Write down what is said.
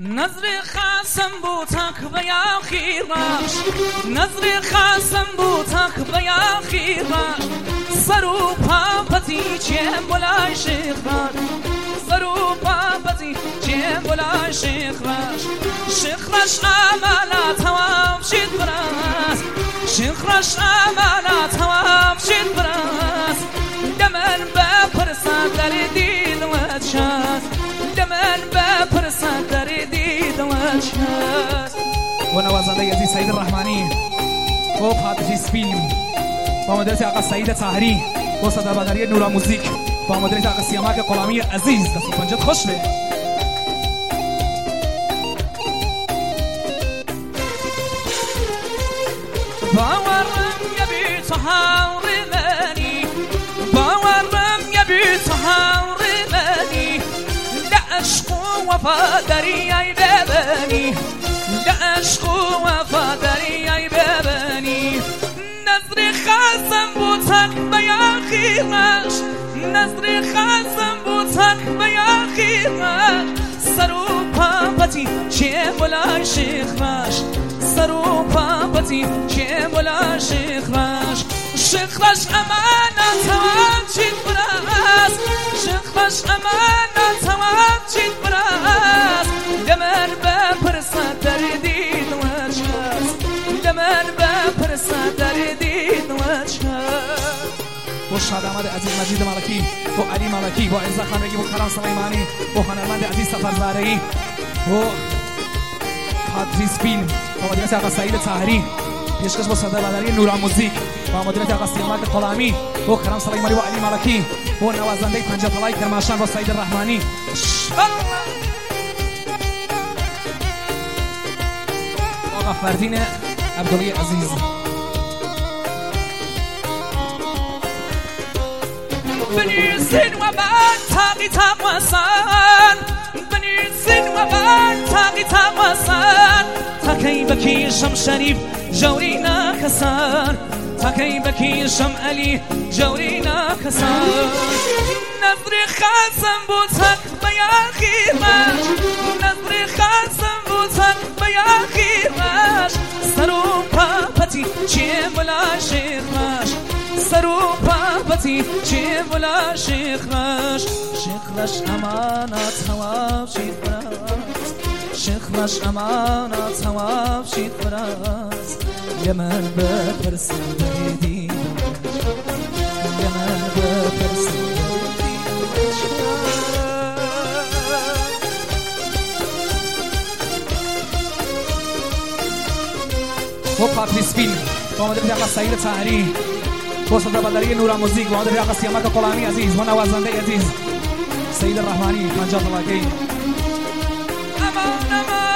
نظر خاصم بو تک بیا خیراش نظر خاصم بو تک بیا خیراش سرو پاپتی چه بلای شیخراش سرو پاپتی چه بلای شیخراش شیخراش امالا توام شید براس شیخراش امالا توام شید براس دمن بپرسان در دید وچاس دمن بپرسان در دید وچاس و نوازنده عزیز سعید الرحمانی و خاطری سپین با مدیریت آقا سعید طاهری و صدابداری نورا موزیک با مدیریت آقا سیامک غلامی عزیز دست پنجت خوش به باورم یبی تو حور منی باورم یبی تو حور منی لعشق و وفاداری ای ببنی لعشق و وفاداری ای ببنی نظر خاصم بو تک بیا خیراش نظر خاصم بو تک بیا خیراش سرو پاپتی چه بلای شیخراش سرو پاپتی چه بلای شیخراش شیخراش امانت توام چید براس شیخراش امانت توام چید براس دمن بپرسان در دید وچاس دمن بپرسان در دید وچاس و شاد آمد عزیز مجید ملکی و علی ملکی و عزت خانگی و کرم سلیمانی و هنرمند عزیز سفرزارعی و خاطری سپین و مدیریت آقا سعید طاهری پیشکش با صدابداری نورا موزیک و مدیریت آقا سیامک غلامی و کرم سلیمانی و علی ملکی و نوازنده پنجطلای کرماشان و سعید الرحمانی آقا فردین عبدالله عزیز بنیزین و من تاقی تقواسن بنیزین و من تاقی تقواسن تا کی بکیشم شریف جوری نکسن تا کی بکیشم علی جوری نکسن نظر خاصم بو تک بیا خیراش نظر خاصم بو تک بیا خیراش سرو پاپتی چه بلای شیخراش سرو پاپتی چه بلای شیخراش شیخراش امانت توام شید براس شیخراش امانت توام شید براس یمن بپرسان در دید یمن بپرسان و خاطری سپین با مدیریت آقا سعید طاهری و صدابداری نورا موزیک و مدیریت آقا سیامک غلامی عزیز و نوازنده عزیز سعید الرحمانی پنجاه طلاقی امان امان